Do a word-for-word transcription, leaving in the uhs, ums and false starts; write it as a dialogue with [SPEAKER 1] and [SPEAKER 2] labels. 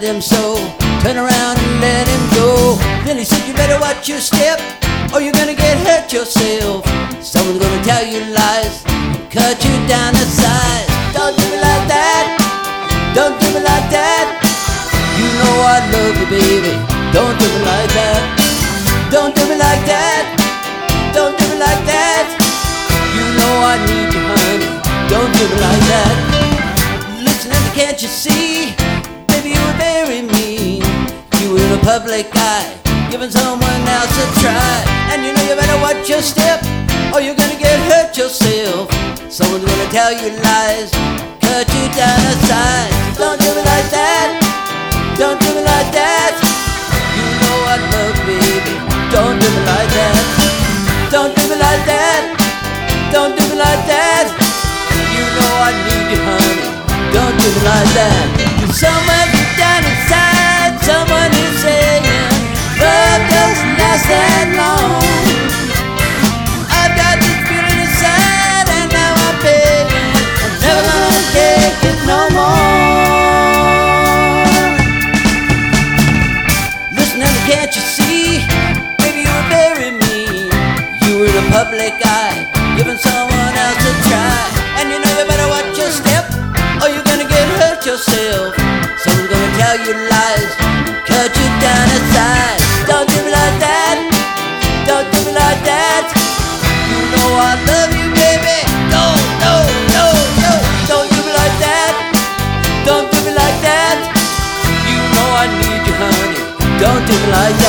[SPEAKER 1] them so. Turn around and let him go. Then he said, you better watch your step, or you're gonna get hurt yourself. Someone's gonna tell you lies, cut you down to size. Don't do me like that, don't do me like that. You know I love you, baby. Don't do me like that, don't do me like that, don't do me like that. You know I need you, honey. Don't do me like that. Listen, can't you see? Baby, you were very mean. You were in a public eye, giving someone else a try. And you know you better watch your step, or you're gonna get hurt yourself. Someone's gonna tell you lies, cut you down to size. Don't do me like that, don't do me like that. You know I love you, baby. Don't do me like that, don't do me like that, don't do me like that. You know I need you, honey. Don't do me like that. Somewhere deep down inside, someone is saying love doesn't last that long. I've got this feeling inside, and now I'm paying. I'm never gonna take it no more. Listen, honey, can't you see? Baby, you were very mean. You were in a public eye, giving someone else a try. And you know you better watch your step, or you're gonna get hurt yourself. Someone's gonna tell you lies, cut you down to size. Don't do me like that, don't do me like that. You know I love you, baby. No, no, no, no. Don't do me like that, don't do me like that. You know I need you, honey. Don't do me like that.